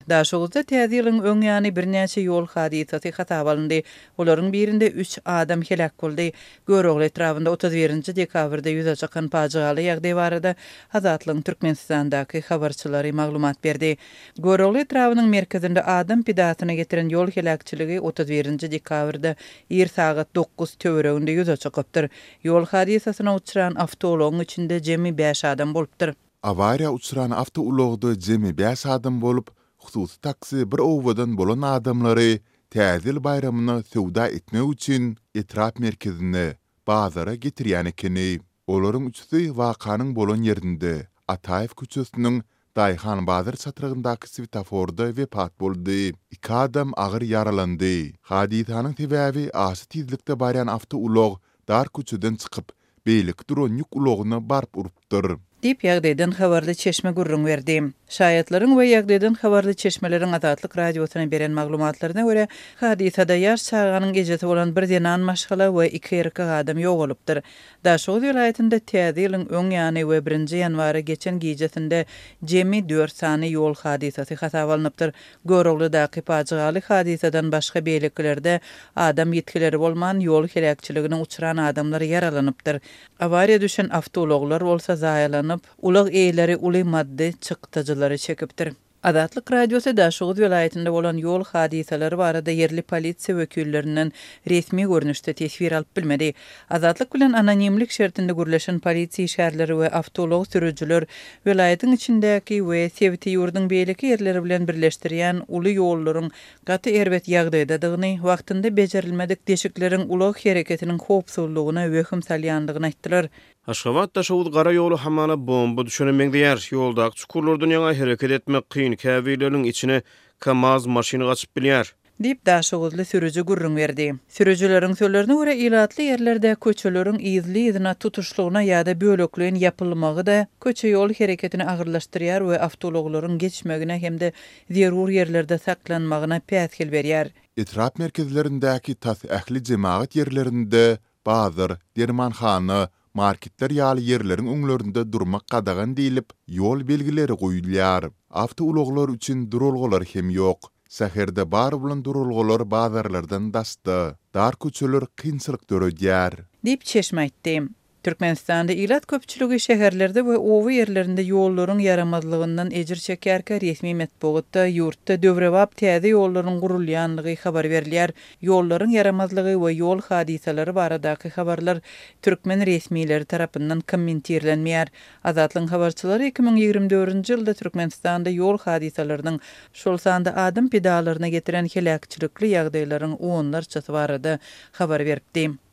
Daşoguzda täze ýylyň öň ýany birnäçe ýol hadisasy hatap alındy. Olaryň birinde 3 adam helak boldy. Görogly etrafynda 31-nji dekabrda ýüze çykan paçygaly ýagdaý barada Azatlygyň Türkmenistandaky habarçylary maglumat berdi. Görogly etrafynyň merkezinde adam pidatyna getiren ýol helakçyligi 31-nji dekabrda ýer sagat 9 töwereginde ýüze çykypdyr. Ýol hadisasyna uçuran awtologyň içinde jemi 5 adam bolupdyr. Avariya uçuran awtologda jemi 5 adam bolup, hususy taksi bir owadan bolan adamlary täzil bayramyny sowda etmek üçin etraf merkezine, bazara getirýän ekeni. Olaryň üçüsi wakanyň bolan ýerinde, Ataýew köçesiniň Daýhan bazar çatyrygyndaky svetoforda wepat boldy. 2 adam agyr yaralandy. Hadisanyň sebäbi aşy tizlikde barýan awtolog dar köçeden çykyp, beýlik duran ýük ulogyna barp urupdyr. Dip ýagdaýdan habarly çeşme gurrun berdi. Şaýatlaryň we ýagdaýdan habarly çeşmeleriň Azatlyk radiosyna beren maglumatlaryna görä, hadisada ýaş çağanyň gejesi bolan bir denan maşgala we 2 erkek adam ýok bolupdyr. Daşoğuz vilayetinde täze ýylyň öň ýany we 1-nji ýanwary geçen gejesinde jemi 4 sany ýol hadisasy hasaba alınıpdyr. Göroglydaky paçygaly hadisadan başga beýleklerde adam ýetkileri bolman ýol helakçylygyna uçuran adamlar yaralanypdyr. Awariýa düşen awtologlar bolsa zaýalan ulag eýleri uly madde çykdyjylary çekipdir. Azatlyk radiosu Daşoğuz vilayetinde bolan ýol hadisalary barada yerli polisiýa wekillerinden resmi görnüşde tesbir alyp bilmedi. Azatlyk bilen anonimlik şertinde gürleşen polisiýa şäherleri we awtolog sürüjüler vilayetin içindäki we Sevti ýurduň beýleki ýerleri bilen birleşdirýän uly ýollaryň gaty erbet ýagdaýdadygyny, wagtynda bejerilmedik deşikleriň ulag hereketiniň howpsuzlygyna wöhüm salýandygyny aýtdylar. Aşgabat Daşoğuz gara ýolu hamana bomba düşürülmekde ýer. Ýoldaky çukurlardan ýaňa hereket etmek kyn, käwileriň içine KAMAZ maşyny gaçyp bilýär. Dip Daşoğuzly sürüjü gurrun berdi. Sürüjüleriň sözlerine görä ilatly ýerlerde köçeleriň izli izine tutuşlugyna ýa-da bölekliň ýapylmagy da köçe ýol hereketini agyrlaşdyrýar we awtologlaryň geçmegine hemde zerur ýerlerde saklanmagyna päsgil berýär. Etraf merkezlerindäki tas ähli jemaat ýerlerinde bazar, dermanhana, marketler ýaly ýerleriň öňlerinde durmak gadagan diýilip, ýol belgileri goýulýar. Awtologlar üçin durulgalar hem ýok. Säherde bar bolan durulgalar bazarlardan dasty. Dar köçeler kynçylyk döredýär. Dip çeşme aýtdy. Türkmenistanda ilat köpçüligi şäherlerde we owy ýerlerinde ýollaryň yaramazlygyndan ejir çekerkä resmi matbuatda ýurtda döwrewap täze ýollaryň gurulýanlygy habar berilýär. Ýollaryň yaramazlygy we ýol hadisalary baradaky habarlar türkmen resmileri tarapyndan kommentirlenmeýär. Azatlyň habarçylary 2024-nji ýylda Türkmenistanda ýol hadisalarynyň şol sanda adam pedalaryna getiren helakçylykly ýagdaýlaryň onlarçasy barada habar beripdi.